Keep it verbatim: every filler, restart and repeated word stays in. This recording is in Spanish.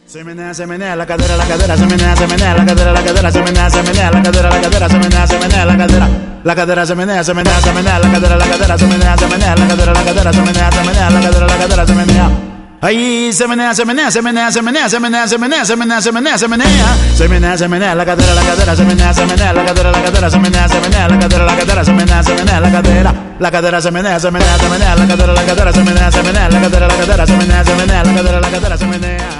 Se menea, se menea la cadera, la cadera, se menea, se menea la cadera, la cadera, se menea, se menea la cadera, la cadera, se menea, se menea la cadera, la cadera, se menea, se menea, se menea la cadera, la cadera, se menea, se menea la cadera, la cadera, se menea, se menea la cadera, la cadera, se menea. Ahí se menea, se menea, se menea, se menea, se menea, se menea, se menea, se menea, se menea, se menea, se menea la cadera, la cadera, se menea, se menea la cadera, la cadera, se menea, se menea la cadera, la cadera, se menea, se menea la cadera, la cadera, se menea, se menea, se menea la cadera, la cadera, se menea, se menea la cadera, la cadera, se menea, se menea la cadera, la cadera, se menea.